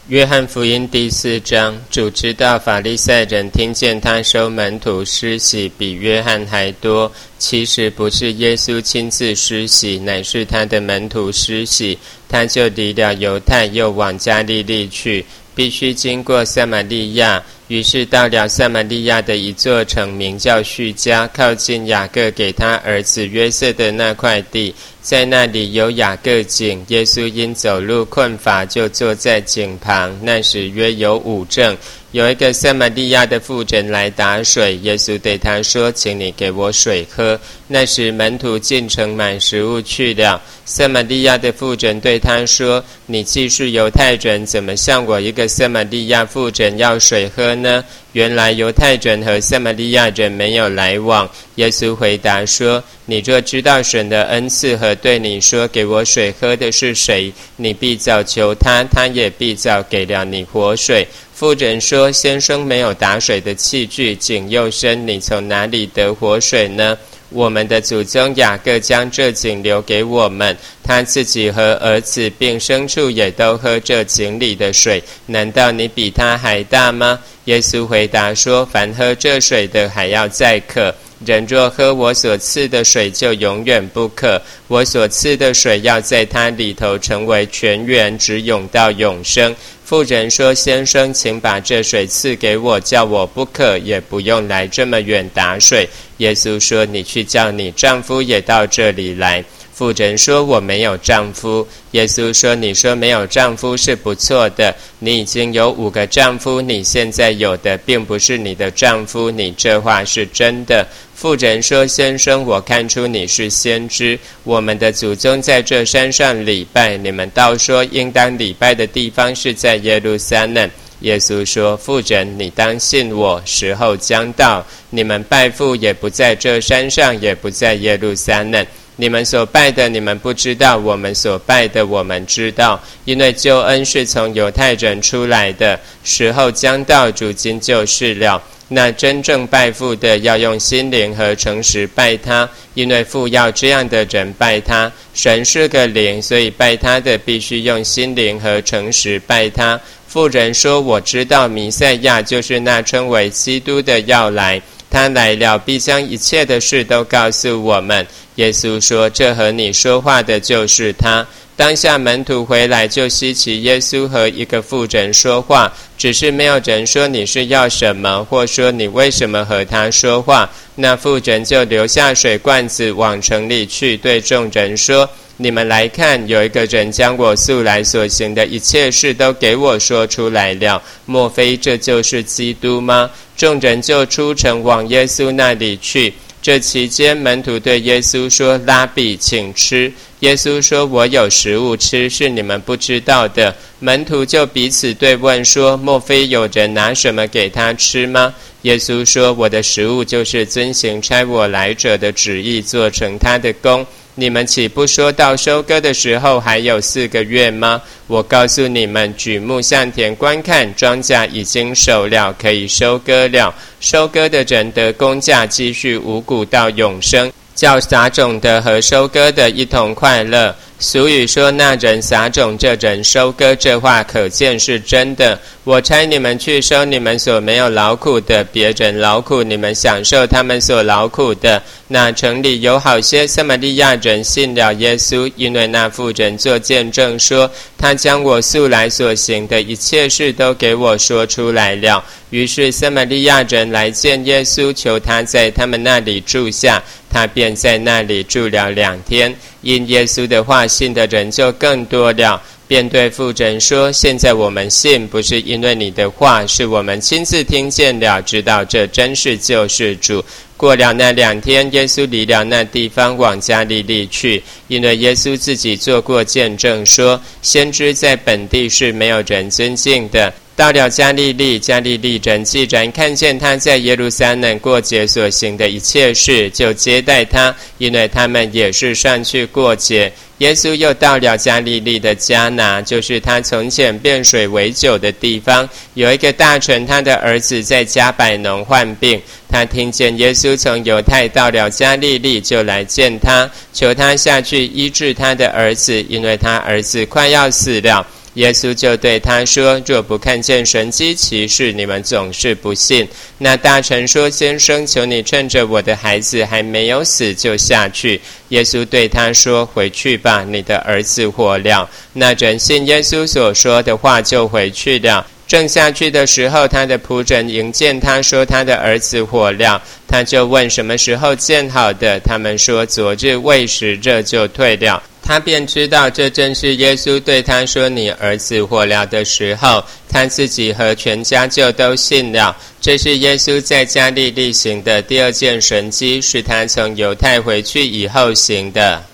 约翰福音第4章，主知道法利赛人听见他收门徒施洗比约翰还多，其实不是耶稣亲自施洗，乃是他的门徒施洗。他就离了犹太，又往加利利去，必须经过撒玛利亚。于是到了撒玛利亚的一座城，名叫叙加，靠近雅各给他儿子约瑟的那块地。在那里有雅各井，耶稣因走路困乏，就坐在井旁。那时约有午正，有一个撒玛利亚的妇人来打水，耶稣对他说：“请你给我水喝。”那时门徒进城买食物去了。撒玛利亚的妇人对他说：“你既是犹太人，怎么向我一个撒玛利亚妇人要水喝呢？”原来犹太人和撒玛利亚人没有来往。耶稣回答说：“你若知道神的恩赐和对你说给我水喝的是谁，你必早求他，他也必早给了你活水。”妇人说：“先生没有打水的器具，井又深，你从哪里得活水呢？我们的祖宗雅各将这井留给我们，他自己和儿子并牲畜也都喝这井里的水，难道你比他还大吗？”耶稣回答说：“凡喝这水的还要再渴，人若喝我所赐的水，就永远不渴。我所赐的水要在他里头成为泉源，直涌到永生。”妇人说：“先生，请把这水赐给我，叫我不渴，也不用来这么远打水。”耶稣说：“你去叫你丈夫也到这里来。”妇人说：“我没有丈夫。”耶稣说：“你说没有丈夫是不错的，你已经有5个丈夫，你现在有的并不是你的丈夫，你这话是真的。”妇人说：“先生，我看出你是先知。我们的祖宗在这山上礼拜，你们倒说应当礼拜的地方是在耶路撒冷。”耶稣说：“妇人，你当信我，时候将到，你们拜父也不在这山上，也不在耶路撒冷。你们所拜的你们不知道，我们所拜的我们知道，因为救恩是从犹太人出来的。时候将到，如今就是了。那真正拜父的要用心灵和诚实拜他，因为父要这样的人拜他。神是个灵，所以拜他的必须用心灵和诚实拜他。”妇人说：“我知道弥赛亚就是那称为基督的要来，他来了必将一切的事都告诉我们。”耶稣说：“这和你说话的就是他。”当下门徒回来，就稀奇耶稣和一个妇人说话，只是没有人说你是要什么，或说你为什么和他说话。那妇人就留下水罐子，往城里去，对众人说：“你们来看，有一个人将我素来所行的一切事都给我说出来了，莫非这就是基督吗？”众人就出城往耶稣那里去。这期间，门徒对耶稣说：“拉比，请吃。”耶稣说：“我有食物吃，是你们不知道的。”门徒就彼此对问说：“莫非有人拿什么给他吃吗？”耶稣说：“我的食物就是遵行差我来者的旨意，做成他的工。你们岂不说到收割的时候还有4个月吗？我告诉你们，举目向田观看，庄稼已经熟了，可以收割了。收割的人得工价，继续五谷到永生，叫撒种的和收割的一同快乐。”俗语说：“那人撒种，这人收割。”这话可见是真的。我差你们去收你们所没有劳苦的，别人劳苦，你们享受他们所劳苦的。那城里有好些撒玛利亚人信了耶稣，因为那妇人做见证说：“他将我素来所行的一切事都给我说出来了。”于是撒玛利亚人来见耶稣，求他在他们那里住下，他便在那里住了2天。因耶稣的话信的人就更多了，便对妇人说：“现在我们信，不是因为你的话，是我们亲自听见了，知道这真是救世主。”过了那2天，耶稣离了那地方，往加利利去，因为耶稣自己做过见证说：“先知在本地是没有人尊敬的。”到了加利利，加利利人既然看见他在耶路撒冷过节所行的一切事，就接待他，因为他们也是上去过节。耶稣又到了加利利的迦拿，就是他从前变水为酒的地方。有一个大臣，他的儿子在加百农患病，他听见耶稣从犹太到了加利利，就来见他，求他下去医治他的儿子，因为他儿子快要死了。 耶稣就对他说，若不看见神迹奇事，你们总是不信。那大臣说，先生，求你趁着我的孩子还没有死就下去。耶稣对他说，回去吧，你的儿子活了。那人信耶稣所说的话，就回去了。正下去的时候，他的仆人迎见他，说他的儿子活了。他就问什么时候见好的，他们说昨日未时热就退了。他便知道这正是耶稣对他说你儿子活了的时候，他自己和全家就都信了。这是耶稣在加利利行的第二件神迹，是他从犹太回去以后行的。